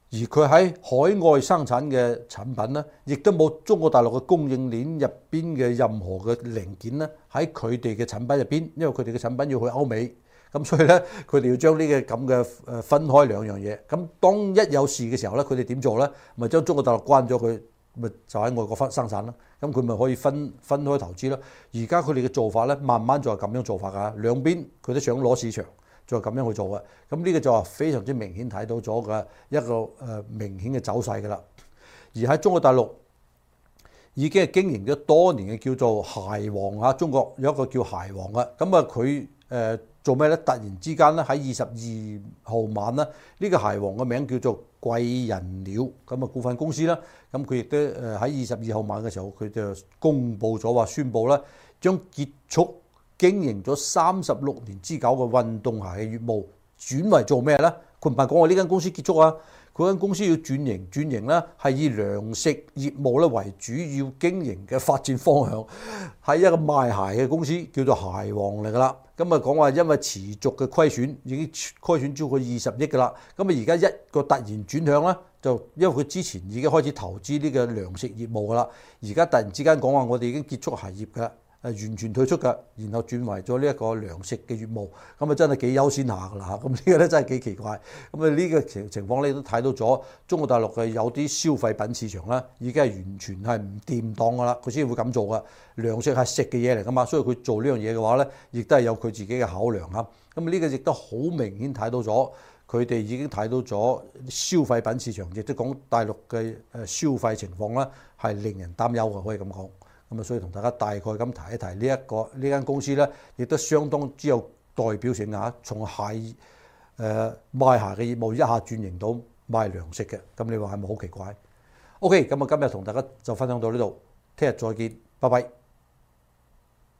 而佢喺海外生產嘅產品咧，亦都冇中國大陸嘅供應鏈入邊嘅任何嘅零件咧，喺佢哋嘅產品入邊，因為佢哋嘅產品要去歐美，咁所以咧佢哋要將呢個咁嘅誒分開兩樣嘢。咁當一有事嘅時候咧，佢哋點做咧？咪將中國大陸關咗佢，咪就喺外國分生產啦。咁佢咪可以分分開投資咯。而家佢哋嘅做法咧，慢慢就係咁樣做法㗎。兩邊佢都想攞市場。就咁樣去做嘅，咁呢個就係非常之明顯睇到咗嘅一個誒明顯嘅走勢㗎啦。而喺中國大陸已經係經營咗多年嘅叫做鞋王啊，中國有一個叫鞋王嘅，咁啊佢誒做咩咧？突然之間咧喺二十二號晚咧，呢個鞋王嘅名叫做貴人鳥，咁啊股份公司啦，咁佢亦都誒喺二十二號晚嘅時候，佢就公布咗話宣布咧，將結束經營咗三十六年之久嘅運動鞋嘅業務，轉為做咩咧？佢唔係講我呢間公司結束啊，佢間公司要轉型，轉型咧係以糧食業務咧為主要經營嘅發展方向，係一個賣鞋嘅公司，叫做鞋王嚟㗎啦。咁啊講話因為持續嘅虧損，已經虧損超過二十億㗎啦。咁啊而家一個突然轉向咧，就因為佢之前已經開始投資呢個糧食業務㗎啦，而家突然之間講話我哋已經結束鞋業㗎啦。誒完全退出㗎，然後轉為咗呢一個糧食嘅業務，咁啊真係幾優先下㗎啦嚇，咁呢個咧真係幾奇怪，咁啊呢個情情況咧都睇到咗中國大陸嘅有啲消費品市場咧已經係完全係唔掂當㗎啦，佢先會咁做㗎。糧食係食嘅嘢嚟㗎嘛，所以佢做呢樣嘢嘅話咧，亦都係有佢自己嘅考量嚇。咁呢個亦都好明顯睇到咗，佢哋已經睇到咗消費品市場，亦都講大陸嘅誒消費情況咧係令人擔憂嘅，可以咁講。咁啊，所以同大家大概咁提一提呢一個呢間公司咧，亦都相當之有代表性啊！從鞋誒、呃、賣鞋嘅業務一下轉型到賣糧食嘅，咁你話係咪好奇怪？OK，咁啊，今日同大家就分享到呢度，聽日再見，拜拜。